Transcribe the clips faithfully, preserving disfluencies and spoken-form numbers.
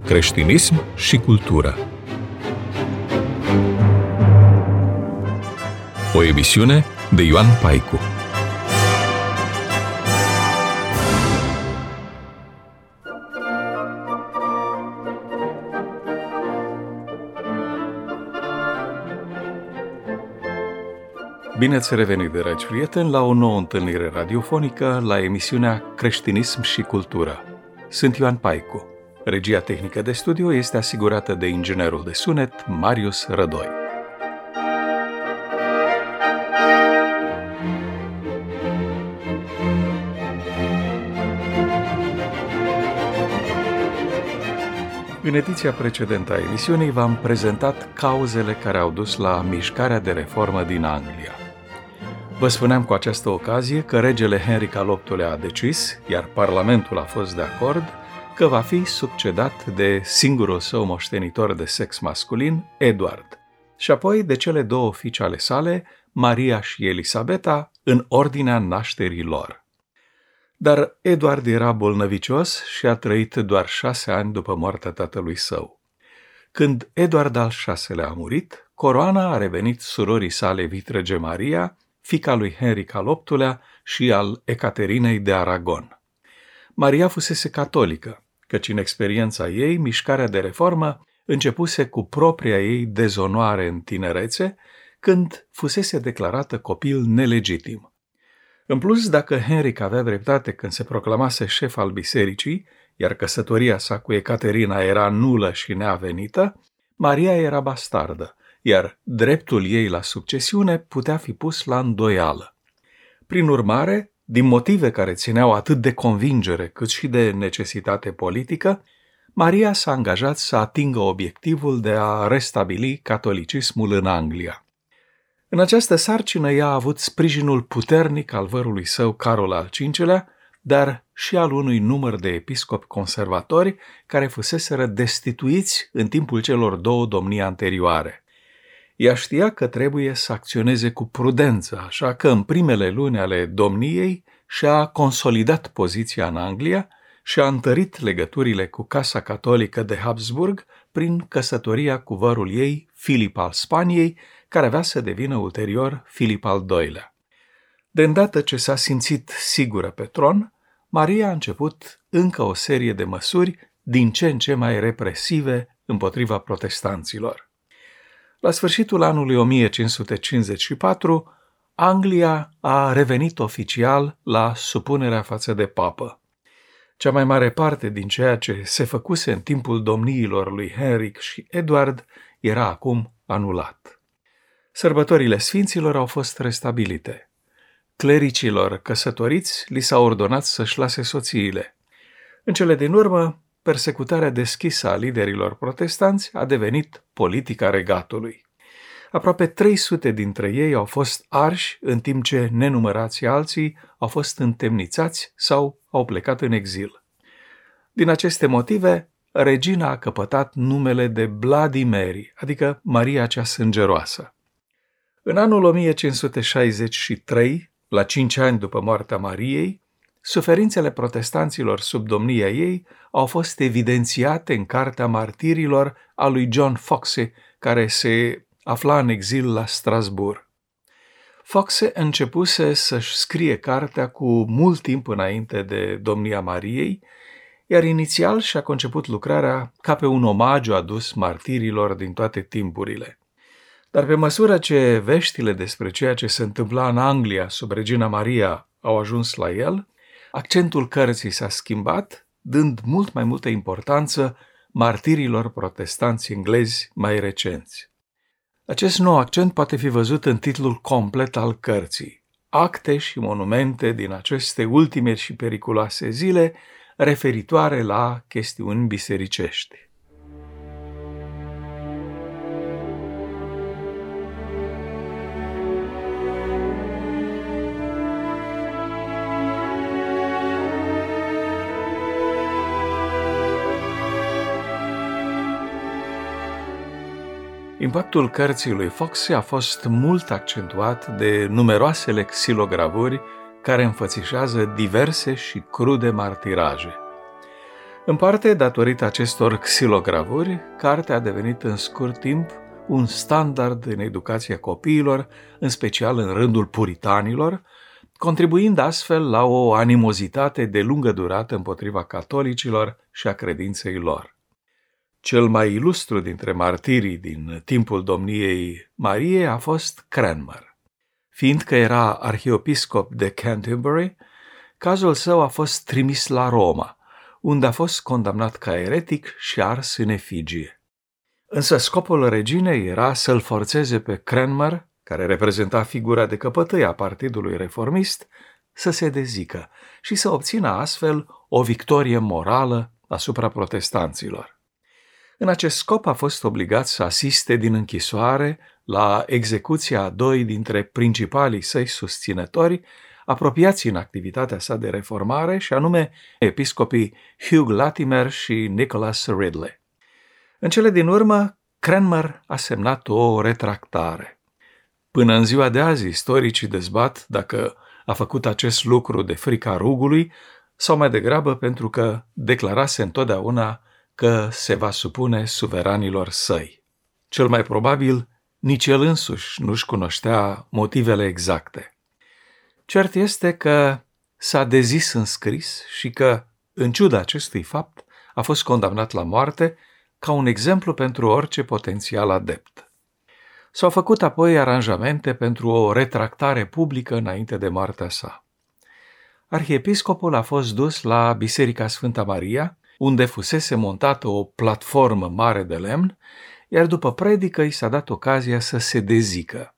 creștinism și cultură. O emisiune de Ioan Paicu. Bine ați revenit, dragi prieteni, la o nouă întâlnire radiofonică la emisiunea Creștinism și cultură. Sunt Ioan Paicu. Regia tehnică de studio este asigurată de inginerul de sunet Marius Rădoi. În ediția precedentă a emisiunii v-am prezentat cauzele care au dus la mișcarea de reformă din Anglia. Vă spuneam cu această ocazie că regele Henric al opt-lea a decis, iar Parlamentul a fost de acord, că va fi succedat de singurul său moștenitor de sex masculin, Edward, și apoi de cele două fiice ale sale, Maria și Elisabeta, în ordinea nașterii lor. Dar Edward era bolnăvicios și a trăit doar șase ani după moartea tatălui său. Când Edward al șaselea a murit, coroana a revenit surorii sale vitrege Maria, fiica lui Henric al opt-lea și al Ecaterinei de Aragon. Maria fusese catolică, căci în experiența ei, mișcarea de reformă începuse cu propria ei dezonoare în tinerețe, când fusese declarată copil nelegitim. În plus, dacă Henric avea dreptate când se proclamase șef al bisericii, iar căsătoria sa cu Ecaterina era nulă și neavenită, Maria era bastardă, iar dreptul ei la succesiune putea fi pus la îndoială. Prin urmare, din motive care țineau atât de convingere cât și de necesitate politică, Maria s-a angajat să atingă obiectivul de a restabili catolicismul în Anglia. În această sarcină ea a avut sprijinul puternic al vărului său Carol al cincilea, dar și al unui număr de episcopi conservatori care fuseseră destituiți în timpul celor două domnii anterioare. Ea știa că trebuie să acționeze cu prudență, așa că în primele luni ale domniei și-a consolidat poziția în Anglia și a întărit legăturile cu Casa Catolică de Habsburg prin căsătoria cu vărul ei, Filip al Spaniei, care avea să devină ulterior Filip al doilea. De îndată ce s-a simțit sigură pe tron, Maria a început încă o serie de măsuri din ce în ce mai represive împotriva protestanților. La sfârșitul anului o mie cinci sute cincizeci și patru, Anglia a revenit oficial la supunerea față de papă. Cea mai mare parte din ceea ce se făcuse în timpul domniilor lui Henric și Edward era acum anulat. Sărbătorile sfinților au fost restabilite. Clericilor căsătoriți li s-a ordonat să-și lase soțiile. În cele din urmă, persecutarea deschisă a liderilor protestanți a devenit politica regatului. Aproape trei sute dintre ei au fost arși, în timp ce nenumărați alții au fost întemnițați sau au plecat în exil. Din aceste motive, regina a căpătat numele de Bloody Mary, adică Maria cea sângeroasă. În anul o mie cinci sute șaizeci și trei, la cinci ani după moartea Mariei, suferințele protestanților sub domnia ei au fost evidențiate în Cartea Martirilor a lui John Foxe, care se afla în exil la Strasbourg. Foxe începuse să-și scrie cartea cu mult timp înainte de domnia Mariei, iar inițial și-a conceput lucrarea ca pe un omagiu adus martirilor din toate timpurile. Dar pe măsură ce veștile despre ceea ce se întâmpla în Anglia sub regina Maria au ajuns la el, accentul cărții s-a schimbat, dând mult mai multă importanță martirilor protestanți englezi mai recenți. Acest nou accent poate fi văzut în titlul complet al cărții, Acte și monumente din aceste ultime și periculoase zile, referitoare la chestiuni bisericești. Impactul cărții lui Foxe a fost mult accentuat de numeroasele xilogravuri care înfățișează diverse și crude martiraje. În parte, datorită acestor xilogravuri, cartea a devenit în scurt timp un standard în educația copiilor, în special în rândul puritanilor, contribuind astfel la o animozitate de lungă durată împotriva catolicilor și a credinței lor. Cel mai ilustru dintre martirii din timpul domniei Mariei a fost Cranmer. Fiindcă era arhiepiscop de Canterbury, cazul său a fost trimis la Roma, unde a fost condamnat ca eretic și ars în efigie. Însă scopul reginei era să-l forțeze pe Cranmer, care reprezenta figura de căpătâi a Partidului Reformist, să se dezică și să obțină astfel o victorie morală asupra protestanților. În acest scop a fost obligat să asiste din închisoare la execuția a doi dintre principalii săi susținători, apropiați în activitatea sa de reformare, și anume episcopii Hugh Latimer și Nicholas Ridley. În cele din urmă, Cranmer a semnat o retractare. Până în ziua de azi, istoricii dezbat dacă a făcut acest lucru de frica rugului sau mai degrabă pentru că declarase întotdeauna că se va supune suveranilor săi. Cel mai probabil, nici el însuși nu-și cunoștea motivele exacte. Cert este că s-a dezis în scris și că, în ciuda acestui fapt, a fost condamnat la moarte ca un exemplu pentru orice potențial adept. S-au făcut apoi aranjamente pentru o retractare publică înainte de moartea sa. Arhiepiscopul a fost dus la Biserica Sfânta Maria, unde fusese montată o platformă mare de lemn, iar după predică i s-a dat ocazia să se dezică.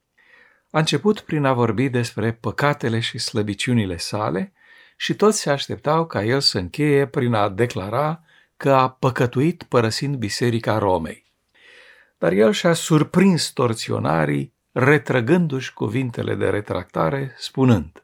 A început prin a vorbi despre păcatele și slăbiciunile sale și toți se așteptau ca el să încheie prin a declara că a păcătuit părăsind Biserica Romei. Dar el și-a surprins torționarii, retrăgându-și cuvintele de retractare, spunând: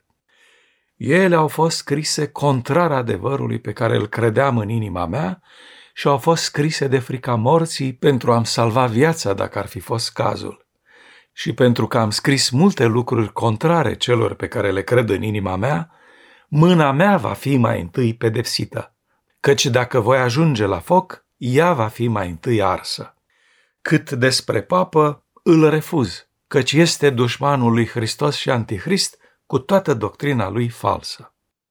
ele au fost scrise contrar adevărului pe care îl credeam în inima mea și au fost scrise de frica morții pentru a-mi salva viața dacă ar fi fost cazul. Și pentru că am scris multe lucruri contrare celor pe care le cred în inima mea, mâna mea va fi mai întâi pedepsită, căci dacă voi ajunge la foc, ea va fi mai întâi arsă. Cât despre papă, îl refuz, căci este dușmanul lui Hristos și Antichrist cu toată doctrina lui falsă.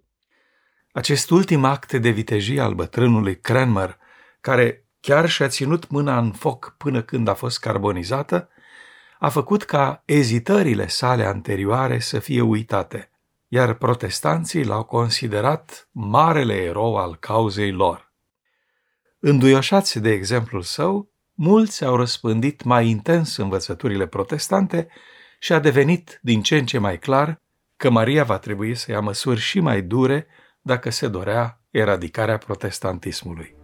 Acest ultim act de vitejie al bătrânului Cranmer, care chiar și-a ținut mâna în foc până când a fost carbonizată, a făcut ca ezitările sale anterioare să fie uitate, iar protestanții l-au considerat marele erou al cauzei lor. Înduioșați de exemplul său, mulți au răspândit mai intens învățăturile protestante și a devenit din ce în ce mai clar că Maria va trebui să ia măsuri și mai dure dacă se dorea eradicarea protestantismului.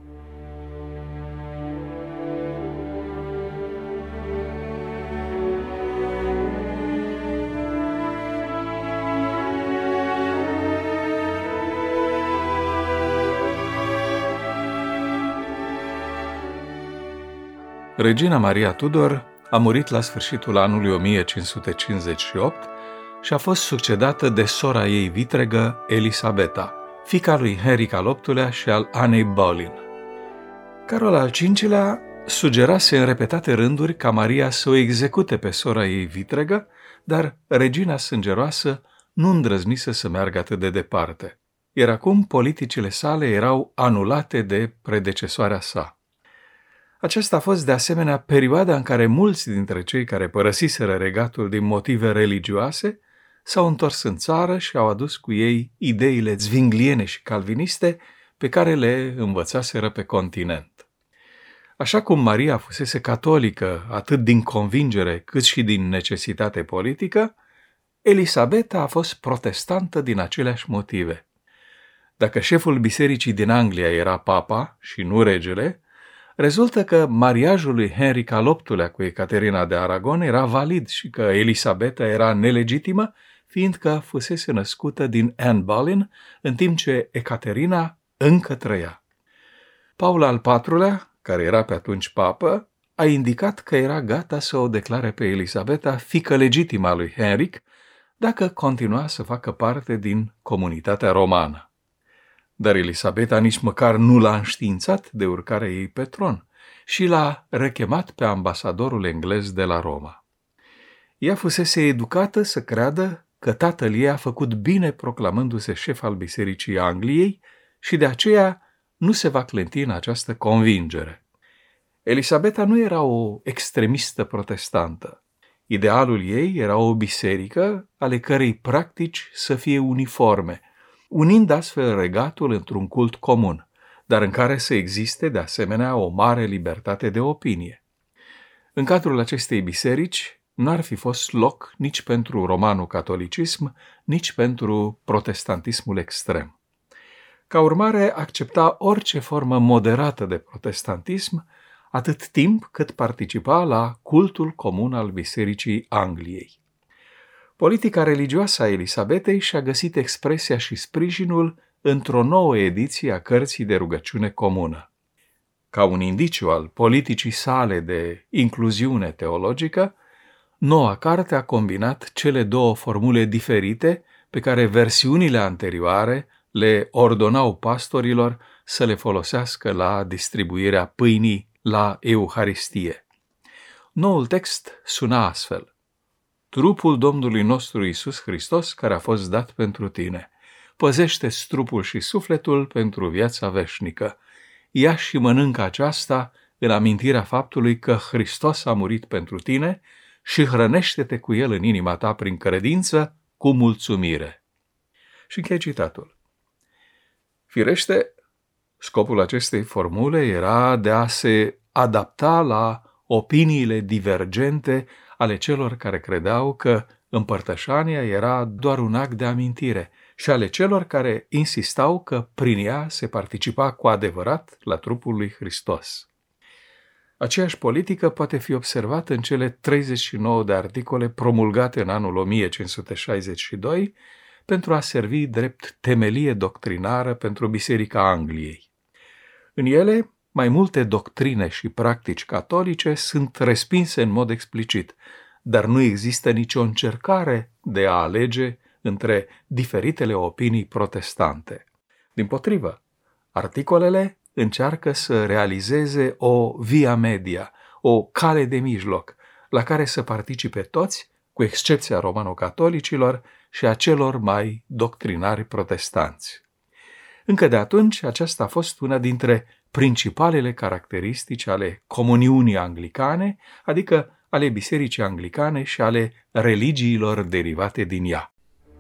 Regina Maria Tudor a murit la sfârșitul anului o mie cinci sute cincizeci și opt și a fost succedată de sora ei vitregă, Elisabeta, fiica lui Henric al optulea și al Anei Boleyn. Carol al cincilea sugerase în repetate rânduri ca Maria să o execute pe sora ei vitregă, dar regina sângeroasă nu îndrăznise să meargă atât de departe, iar acum politicile sale erau anulate de predecesoarea sa. Aceasta a fost de asemenea perioada în care mulți dintre cei care părăsiseră regatul din motive religioase s-au întors în țară și au adus cu ei ideile zwingliene și calviniste pe care le învățaseră pe continent. Așa cum Maria fusese catolică atât din convingere cât și din necesitate politică, Elisabeta a fost protestantă din aceleași motive. Dacă șeful bisericii din Anglia era papa și nu regele, rezultă că mariajul lui Henric al optulea cu Ecaterina de Aragon era valid și că Elisabeta era nelegitimă, fiindcă fusese născută din Anne Boleyn, în timp ce Ecaterina încă trăia. Paul al patrulea, care era pe atunci papă, a indicat că era gata să o declare pe Elisabeta fiică legitimă a lui Henric, dacă continua să facă parte din comunitatea romană. Dar Elisabeta nici măcar nu l-a înștiințat de urcarea ei pe tron și l-a rechemat pe ambasadorul englez de la Roma. Ea fusese educată să creadă că tatăl ei a făcut bine proclamându-se șef al Bisericii Angliei și de aceea nu se va clăti în această convingere. Elisabeta nu era o extremistă protestantă. Idealul ei era o biserică ale cărei practici să fie uniforme, unind astfel regatul într-un cult comun, dar în care să existe de asemenea o mare libertate de opinie. În cadrul acestei biserici n-ar fi fost loc nici pentru romano-catolicism, nici pentru protestantismul extrem. Ca urmare, accepta orice formă moderată de protestantism, atât timp cât participa la cultul comun al Bisericii Angliei. Politica religioasă a Elisabetei și-a găsit expresia și sprijinul într-o nouă ediție a cărții de rugăciune comună. Ca un indiciu al politicii sale de incluziune teologică, noua carte a combinat cele două formule diferite pe care versiunile anterioare le ordonau pastorilor să le folosească la distribuirea pâinii la Euharistie. Noul text suna astfel: Trupul Domnului nostru Iisus Hristos, care a fost dat pentru tine, păzește-ți trupul și sufletul pentru viața veșnică. Ia și mănâncă aceasta în amintirea faptului că Hristos a murit pentru tine și hrănește-te cu El în inima ta prin credință, cu mulțumire. Și încheie citatul. Firește, scopul acestei formule era de a se adapta la opiniile divergente ale celor care credeau că împărtășania era doar un act de amintire și ale celor care insistau că prin ea se participa cu adevărat la trupul lui Hristos. Aceeași politică poate fi observată în cele treizeci și nouă de articole promulgate în anul o mie cinci sute șaizeci și doi pentru a servi drept temelie doctrinară pentru Biserica Angliei. În ele, mai multe doctrine și practici catolice sunt respinse în mod explicit, dar nu există nicio încercare de a alege între diferitele opinii protestante. Dimpotrivă, articolele încearcă să realizeze o via media, o cale de mijloc, la care să participe toți, cu excepția romano-catolicilor și a celor mai doctrinari protestanți. Încă de atunci, aceasta a fost una dintre principalele caracteristici ale comuniunii anglicane, adică ale Bisericii Anglicane și ale religiilor derivate din ea.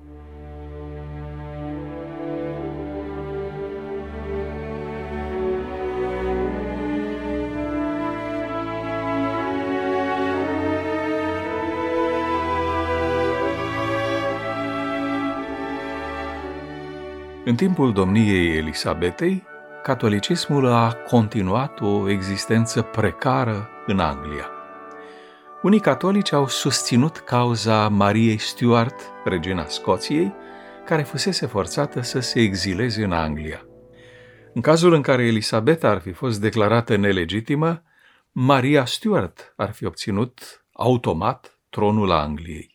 În timpul domniei Elisabetei, catolicismul a continuat o existență precară în Anglia. Unii catolici au susținut cauza Mariei Stuart, regina Scoției, care fusese forțată să se exileze în Anglia. În cazul în care Elisabeta ar fi fost declarată nelegitimă, Maria Stuart ar fi obținut automat tronul Angliei.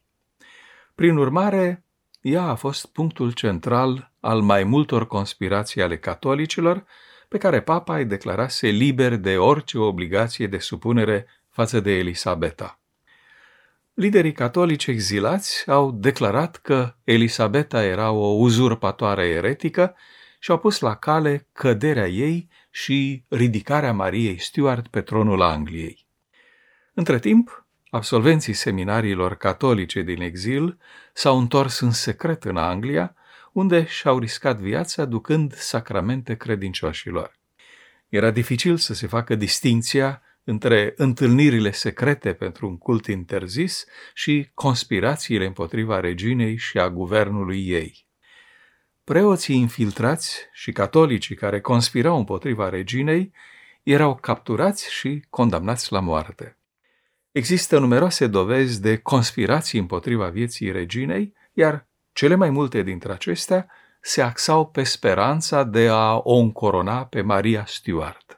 Prin urmare, ea a fost punctul central al mai multor conspirații ale catolicilor, pe care papa îi declarase liber de orice obligație de supunere față de Elisabeta. Liderii catolici exilați au declarat că Elisabeta era o uzurpatoare eretică și au pus la cale căderea ei și ridicarea Mariei Stuart pe tronul Angliei. Între timp, absolvenții seminariilor catolice din exil s-au întors în secret în Anglia, unde și-au riscat viața ducând sacramente credincioșilor. Era dificil să se facă distincția între întâlnirile secrete pentru un cult interzis și conspirațiile împotriva reginei și a guvernului ei. Preoții infiltrați și catolicii care conspirau împotriva reginei erau capturați și condamnați la moarte. Există numeroase dovezi de conspirații împotriva vieții reginei, iar cele mai multe dintre acestea se axau pe speranța de a o încorona pe Maria Stuart.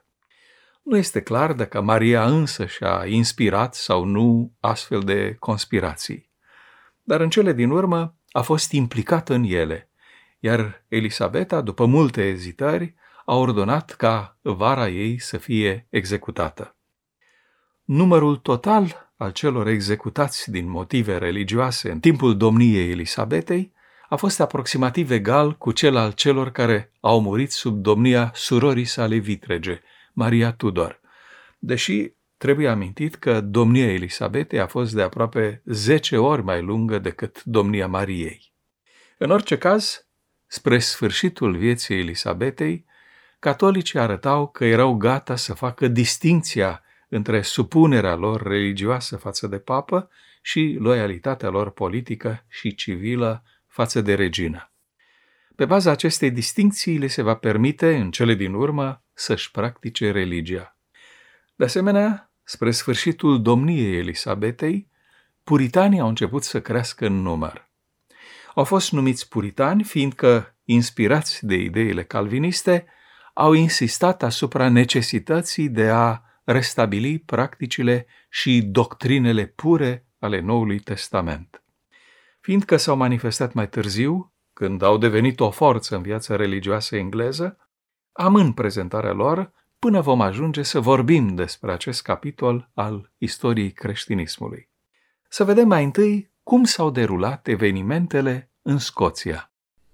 Nu este clar dacă Maria însă și-a inspirat sau nu astfel de conspirații, dar în cele din urmă a fost implicată în ele, iar Elisabeta, după multe ezitări, a ordonat ca vara ei să fie executată. Numărul total al celor executați din motive religioase în timpul domniei Elisabetei a fost aproximativ egal cu cel al celor care au murit sub domnia surorii sale vitrege, Maria Tudor, deși trebuie amintit că domnia Elisabetei a fost de aproape zece ori mai lungă decât domnia Mariei. În orice caz, spre sfârșitul vieții Elisabetei, catolicii arătau că erau gata să facă distincția între supunerea lor religioasă față de papă și loialitatea lor politică și civilă față de regină. Pe baza acestei distincții le se va permite, în cele din urmă, să-și practice religia. De asemenea, spre sfârșitul domniei Elisabetei, puritanii au început să crească în număr. Au fost numiți puritani fiindcă, inspirați de ideile calviniste, au insistat asupra necesității de a restabili practicile și doctrinele pure ale Noului Testament. Fiindcă s-au manifestat mai târziu, când au devenit o forță în viața religioasă engleză, amân prezentarea lor până vom ajunge să vorbim despre acest capitol al istoriei creștinismului. Să vedem mai întâi cum s-au derulat evenimentele în Scoția.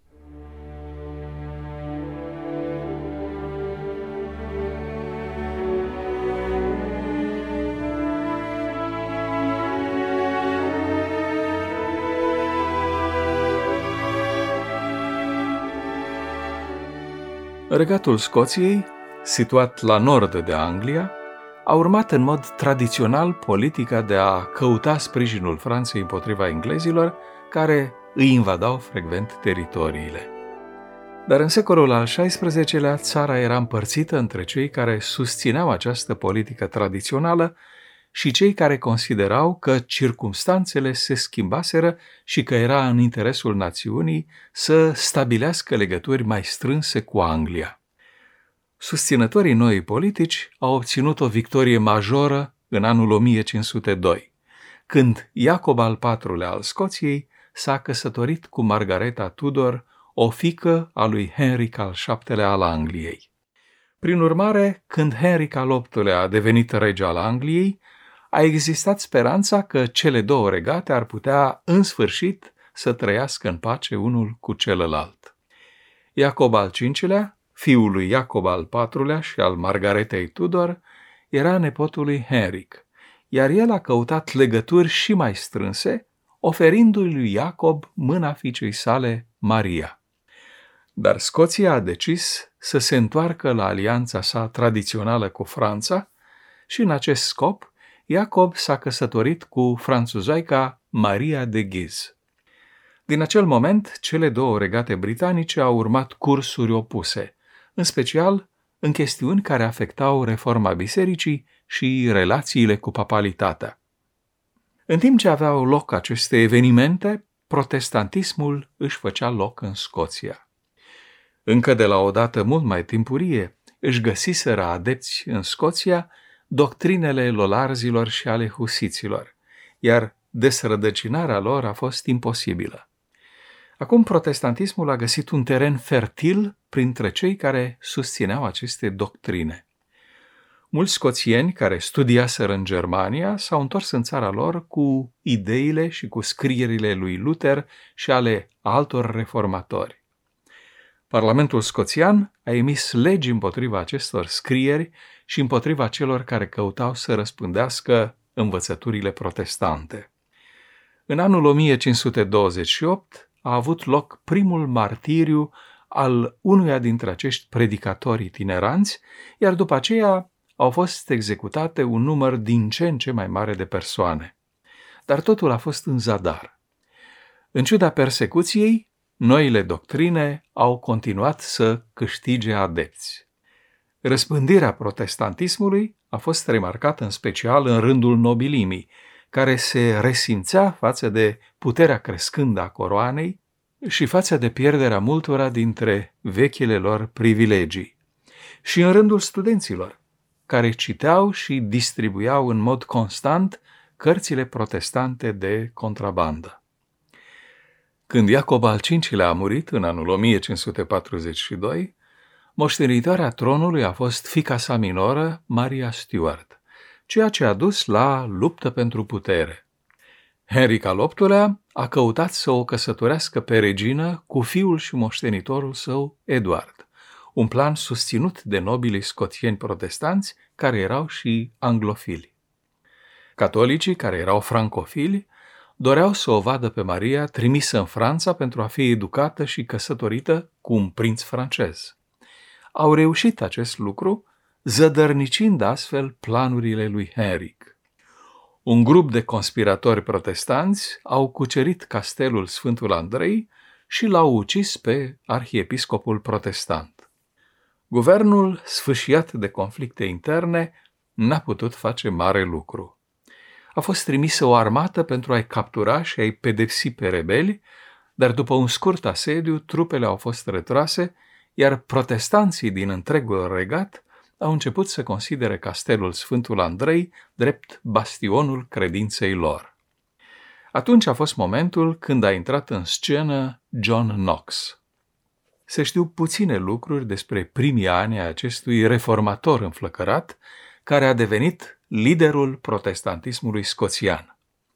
Regatul Scoției, situat la nord de Anglia, a urmat în mod tradițional politica de a căuta sprijinul Franței împotriva englezilor, care îi invadau frecvent teritoriile. Dar în secolul al șaisprezecelea, țara era împărțită între cei care susțineau această politică tradițională și cei care considerau că circumstanțele se schimbaseră și că era în interesul națiunii să stabilească legături mai strânse cu Anglia. Susținătorii noii politici au obținut o victorie majoră în anul o mie cinci sute doi, când Iacob al patrulea al Scoției s-a căsătorit cu Margareta Tudor, o fiică a lui Henric al șaptelea al Angliei. Prin urmare, când Henric al optulea a devenit rege al Angliei, a existat speranța că cele două regate ar putea, în sfârșit, să trăiască în pace unul cu celălalt. Iacob al cincilea, fiul lui Iacob al patrulea și al Margaretei Tudor, era nepotul lui Henric, iar el a căutat legături și mai strânse, oferindu-i lui Iacob mâna fiicei sale, Maria. Dar Scoția a decis să se întoarcă la alianța sa tradițională cu Franța și, în acest scop, Iacob s-a căsătorit cu franțuzoica Maria de Guise. Din acel moment, cele două regate britanice au urmat cursuri opuse, în special în chestiuni care afectau reforma bisericii și relațiile cu papalitatea. În timp ce aveau loc aceste evenimente, protestantismul își făcea loc în Scoția. Încă de la o dată mult mai timpurie, își găsiseră adepți în Scoția doctrinele lolarzilor și ale husiților, iar desrădăcinarea lor a fost imposibilă. Acum protestantismul a găsit un teren fertil printre cei care susțineau aceste doctrine. Mulți scoțieni care studiaseră în Germania s-au întors în țara lor cu ideile și cu scrierile lui Luther și ale altor reformatori. Parlamentul scoțian a emis legi împotriva acestor scrieri și împotriva celor care căutau să răspândească învățăturile protestante. În anul o mie cinci sute douăzeci și opt a avut loc primul martiriu al unuia dintre acești predicatori itineranți, iar după aceea au fost executate un număr din ce în ce mai mare de persoane. Dar totul a fost în zadar. În ciuda persecuției, noile doctrine au continuat să câștige adepți. Răspândirea protestantismului a fost remarcată în special în rândul nobilimii, care se resimțea față de puterea crescândă a coroanei și față de pierderea multora dintre vechile lor privilegii, și în rândul studenților, care citeau și distribuiau în mod constant cărțile protestante de contrabandă. Când Iacob al cincilea a murit în anul o mie cinci sute patruzeci și doi, moștenitoarea tronului a fost fiica sa minoră, Maria Stuart, ceea ce a dus la luptă pentru putere. Henric al optulea a căutat să o căsătorească pe regină cu fiul și moștenitorul său, Edward, un plan susținut de nobilii scoțieni protestanți care erau și anglofili. Catolicii, care erau francofili, doreau să o vadă pe Maria trimisă în Franța pentru a fi educată și căsătorită cu un prinț francez. Au reușit acest lucru, zădărnicind astfel planurile lui Henric. Un grup de conspiratori protestanți au cucerit castelul Sfântul Andrei și l-au ucis pe arhiepiscopul protestant. Guvernul, sfâșiat de conflicte interne, n-a putut face mare lucru. A fost trimisă o armată pentru a-i captura și a-i pedepsi pe rebeli, dar după un scurt asediu, trupele au fost retrase, iar protestanții din întregul regat au început să considere castelul Sfântul Andrei drept bastionul credinței lor. Atunci a fost momentul când a intrat în scenă John Knox. Se știu puține lucruri despre primii ani ai acestui reformator înflăcărat, care a devenit liderul protestantismului scoțian.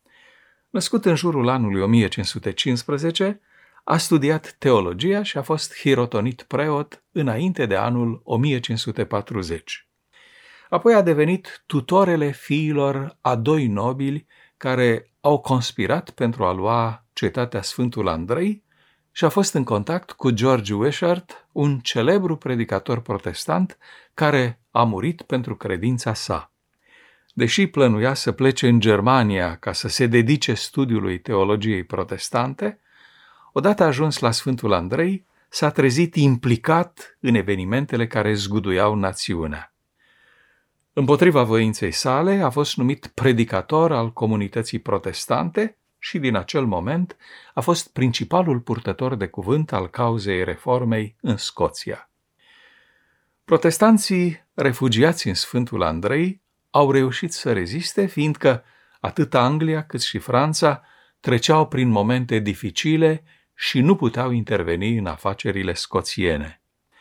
Născut în jurul anului o mie cinci sute cincisprezece, a studiat teologia și a fost hirotonit preot înainte de anul o mie cinci sute patruzeci. Apoi a devenit tutorele fiilor a doi nobili care au conspirat pentru a lua cetatea Sfântul Andrei și a fost în contact cu George Wishart, un celebru predicator protestant care a murit pentru credința sa. Deși plănuia să plece în Germania ca să se dedice studiului teologiei protestante, odată ajuns la Sfântul Andrei, s-a trezit implicat în evenimentele care zguduiau națiunea. Împotriva voinței sale, a fost numit predicator al comunității protestante și din acel moment a fost principalul purtător de cuvânt al cauzei reformei în Scoția. Protestanții refugiați în Sfântul Andrei au reușit să reziste, fiindcă atât Anglia cât și Franța treceau prin momente dificile și nu puteau interveni în afacerile scoțiene.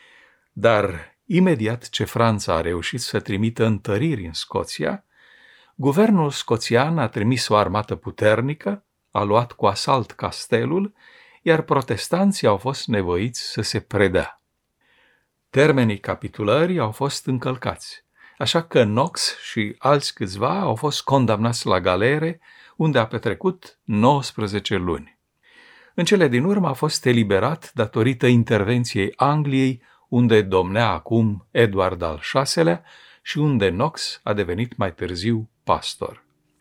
Dar imediat ce Franța a reușit să trimită întăriri în Scoția, guvernul scoțian a trimis o armată puternică, a luat cu asalt castelul, iar protestanții au fost nevoiți să se predea. Termenii capitulării au fost încălcați, așa că Knox și alți câțiva au fost condamnați la galere, unde a petrecut nouăsprezece luni. În cele din urmă a fost eliberat datorită intervenției Angliei, unde domnea acum Edward al șaselea și unde Knox a devenit mai târziu pastor.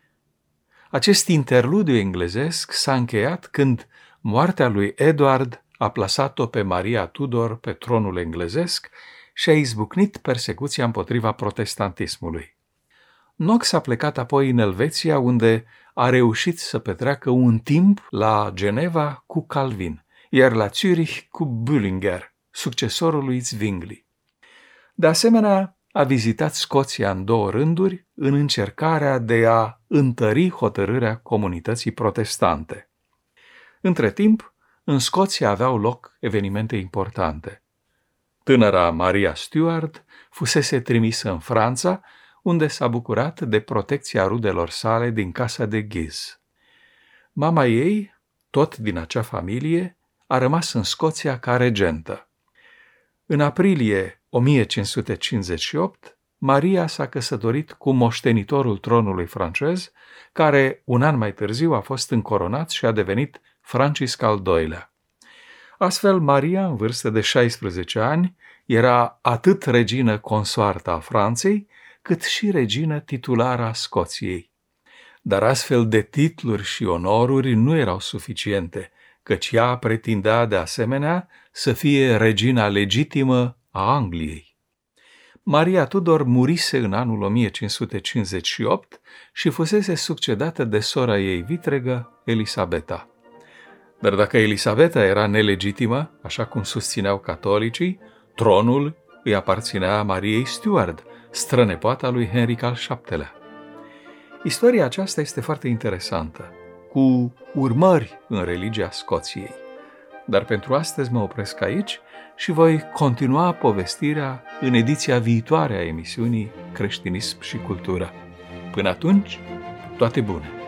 Acest interludiu englezesc s-a încheiat când moartea lui Edward a plasat-o pe Maria Tudor pe tronul englezesc și a izbucnit persecuția împotriva protestantismului. Knox a plecat apoi în Elveția, unde a reușit să petreacă un timp la Geneva cu Calvin, iar la Zürich cu Bullinger, succesorul lui Zwingli. De asemenea, a vizitat Scoția în două rânduri în încercarea de a întări hotărârea comunității protestante. Între timp, în Scoția aveau loc evenimente importante. Tânăra Maria Stuart fusese trimisă în Franța, unde s-a bucurat de protecția rudelor sale din casa de Guise. Mama ei, tot din acea familie, a rămas în Scoția ca regentă. În aprilie o mie cinci sute cincizeci și opt, Maria s-a căsătorit cu moștenitorul tronului francez, care un an mai târziu a fost încoronat și a devenit Francisc al doilea. Astfel, Maria, în vârstă de șaisprezece ani, era atât regină consoartă a Franței, cât și regină titulară a Scoției. Dar astfel de titluri și onoruri nu erau suficiente, căci ea pretindea de asemenea să fie regina legitimă a Angliei. Maria Tudor murise în anul o mie cinci sute cincizeci și opt și fusese succedată de sora ei vitregă, Elisabeta. Dar dacă Elisabeta era nelegitimă, așa cum susțineau catolicii, tronul îi aparținea Mariei Stuart, strănepoata lui Henric al șaptelea. Istoria aceasta este foarte interesantă, cu urmări în religia Scoției. Dar pentru astăzi mă opresc aici și voi continua povestirea în ediția viitoare a emisiunii Creștinism și Cultură. Până atunci, toate bune!